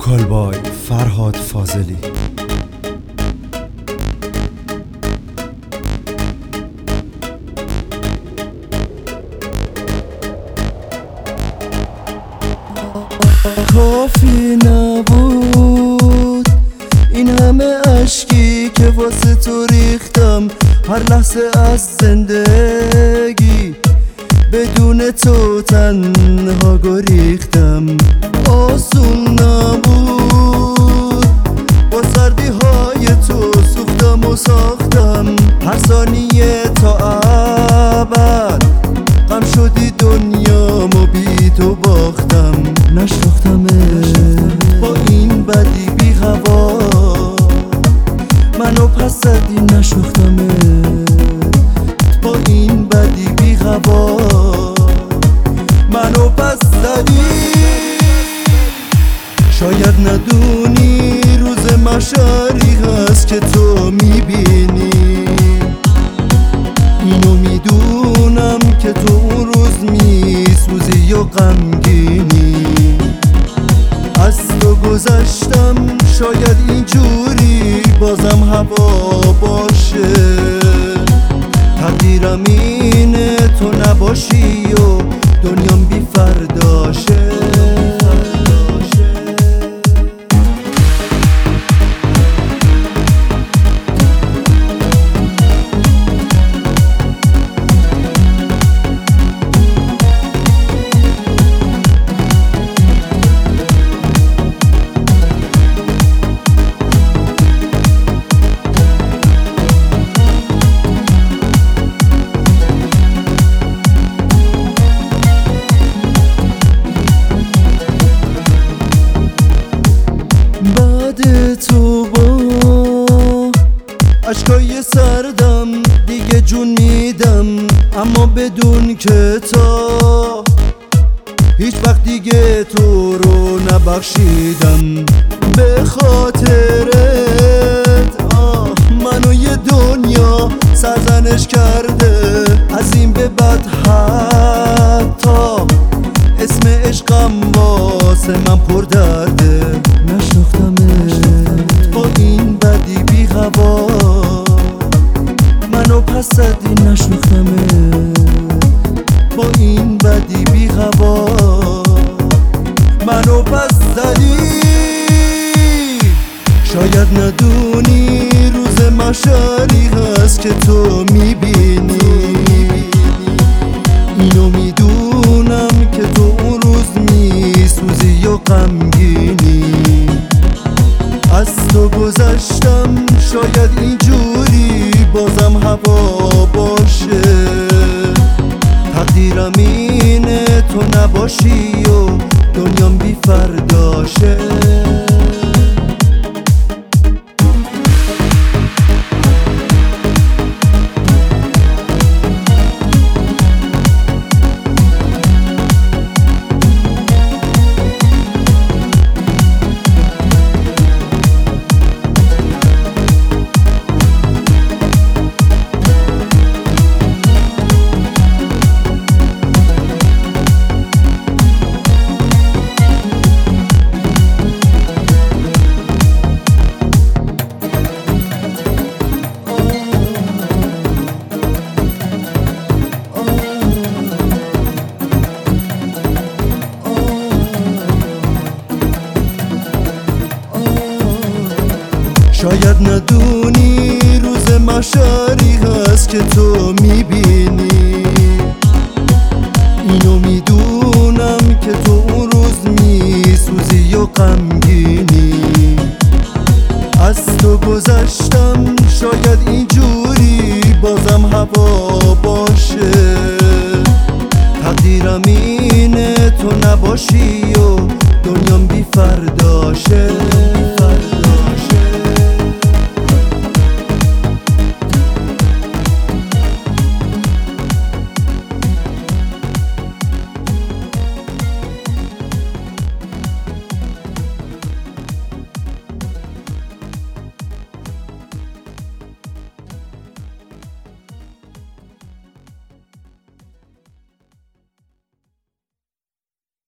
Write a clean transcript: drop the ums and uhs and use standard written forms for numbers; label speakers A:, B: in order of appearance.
A: کالبای فرهاد فاضلی.
B: کافی نبود این همه اشکی که واسه تو ریختم، هر لحظه از زندگی بدون تو تنها گریختم. آسون نبود با سردی های تو سوختم و ساختم، هر ثانیه تا ابد غم شدی دنیامو بی تو باختم. نشناختمت با این بدی بی هوا، منو پس زدی. نشناختمت با این بدی بی هوا، منو پس زدی. شاید ندونی روز محشری هست که تو میبینی، اینو میدونم که تو اون روز میسوزی و غمگینی. از تو گذشتم شاید اینجوری بازم هوا باشه، تقدیرم اینه تو نباشی و دنیام بی فرداشه. تو با اشکای سردم دیگه جون میدم، اما بدون که تا هیچ وقت دیگه تو رو نبخشیدم. به خاطرت منو یه دنیا سرزنش کرده، از این به بعد حتی اسم عشقم واسه من پر درده. نشناختمت با این بدی بی هوا، منو پس زدی. نشناختمت با این بدی بی هوا، منو پس زدی. شاید ندونی روز محشری هست که تو میبینی، اینو میدونم که تو اون روز میسوزی و غمگینی. از تو گذشتم شاید اینجوری بازم هوا باشه، تقدیرم اینه تو نباشی و دنیام بی فرداشه. شاید ندونی روز محشری هست که تو میبینی، اینو میدونم که تو اون روز میسوزی و غمگینی. از تو گذشتم شاید اینجوری بازم هوا باشه، تقدیرم اینه تو نباشی و دنیام بی فرداشه.